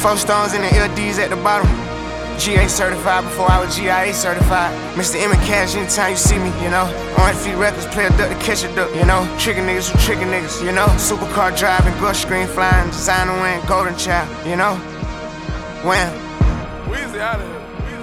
4 stones in the LDs at the bottom. GA certified before I was GIA certified. Mr. M and Cash anytime you see me, you know. On feet records, play a duck to catch a duck, you know. Trickin' niggas who trickin' niggas, you know. Supercar driving, brush screen flying, designer win, golden child, you know. Wham. Weezy out of here.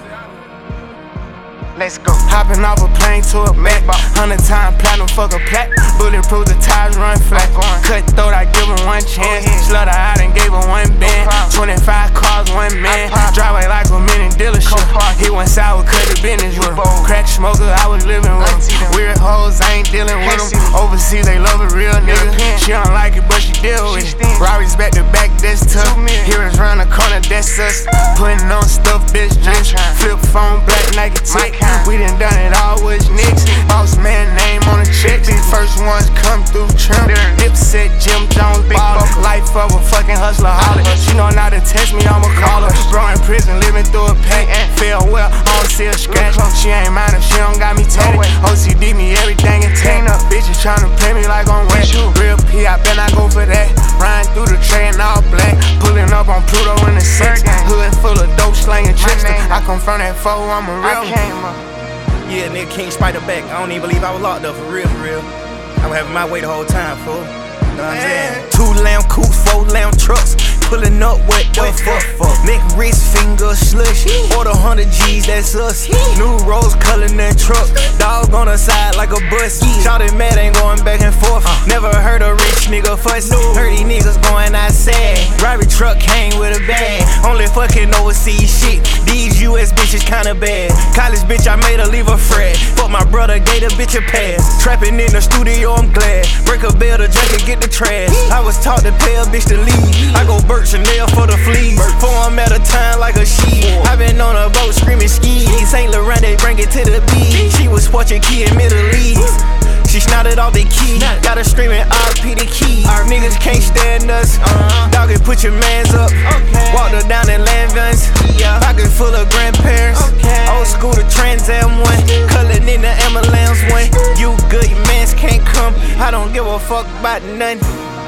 Let's go. Hopping off a plane to a Mac. 100-time platinum, fuck a plat. Bulletproof, the tires run flat. Cutthroat, I give him one chance. Slaughter out and gave him one band. 25 cars, one man. Driveway like a mini dealership. He went sour, cut the business with him. Crack smoker, I was living with him. Weird hoes, I ain't dealing with them. Overseas, they love a real nigga. She don't like it, but she deal with it. Rari's back to back, that's tough. Heroes round the corner, that's us. Putting on stuff, bitch, drinks. Flip phone, black Nike tick. We done it all with nicks. Boss man name on the check. These first ones come through trim. Dipset, Jim Jones, ball. Life of a fucking hustler, holler. She know not to text me, I'ma call her. Bro in prison, living through a pain. Feel well, I don't see a scratch. She ain't mind if she don't got me tatted. OCD me everything intact. Bitches tryna play me like I'm wet. Real P, I bet I go for that. Riding through the tray in all black. Pulling up on Pluto in the 6. Hood full of dope slanging trickster. I come from that foe, I'm a real one. Yeah, nigga, King Spider back. I don't even believe I was locked up, for real, for real. I was having my way the whole time, fool. Know what I'm saying? 2 lamb coops, 4 lamb trucks. Pulling up, what the fuck? Neck, wrist, finger, slush. Order 100 G's, that's us. New rose color in that truck. Dog on the side like a bus. Shawty mad, ain't going back and forth. Never heard a rich nigga fuss. Heard these niggas going outside. Robbery truck came with a bag. Only fucking overseas shit. These US bitches kinda bad. College bitch, I made her leave a frat. Fuck my brother, gave the bitch a pass. Trapping in the studio, I'm glad. Break a bell, the junkie get the trash. I was taught to pay a bitch to leave. I go Chanel for the fleas. 4 I'm at a time like a sheep. I been on a boat screaming skis. Saint Laurent, they bring it to the beach. She was watching key in Middle East. She snouted all the key. Got her screaming RP the key. Our niggas can't stand us. Doggy, put your mans up. Walked her down in Landvans. Pocket full of grandparents. Old school the Trans Am one. Culling in the ambulance one. You good, your mans can't come. I don't give a fuck about nothing.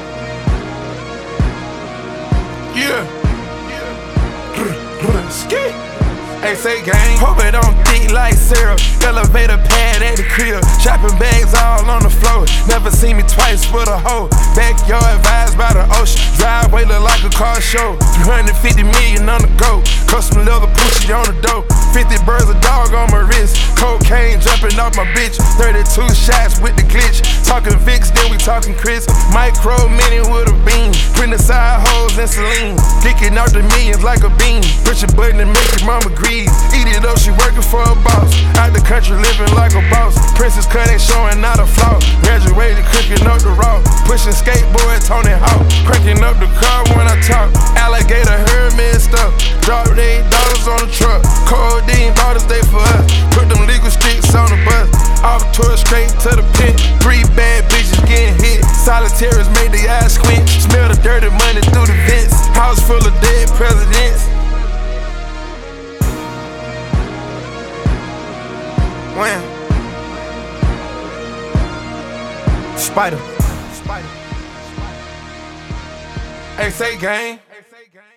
Yeah. Skit. Say gang, hope it don't thick like syrup. Elevator pad at the crib. Shopping bags all on the floor. Never seen me twice with a hoe. Backyard vibes by the ocean. Driveway look like a car show. 350 million on the go. Custom leather Pucci on the dough. 50 birds a dog on my wrist. Cocaine jumping off my bitch. 32 shots with the glitch. Talking Vicks, then we talking Chris. Micro mini with a beam. Print the side holes and Celine. Dicking out the millions like a beam. Push a button and make your mama grease. Eat it up, she working for a boss. Out the country living like a boss. Princess cut ain't showing not a flaw. Graduated cooking up the raw. Pushing skateboard, Tony Hawk. Cranking up the car when I talk. Alligator heard me and stuff. Drop $8 on the truck. Codeine bottles, they for us. Put them legal sticks on the bus. Off tour straight to the pit. 3 bad bitches getting hit. Solitaires made the eyes squint. Smell the dirty money through the vents. House full of dead presidents. Wham. Spider. Say gang.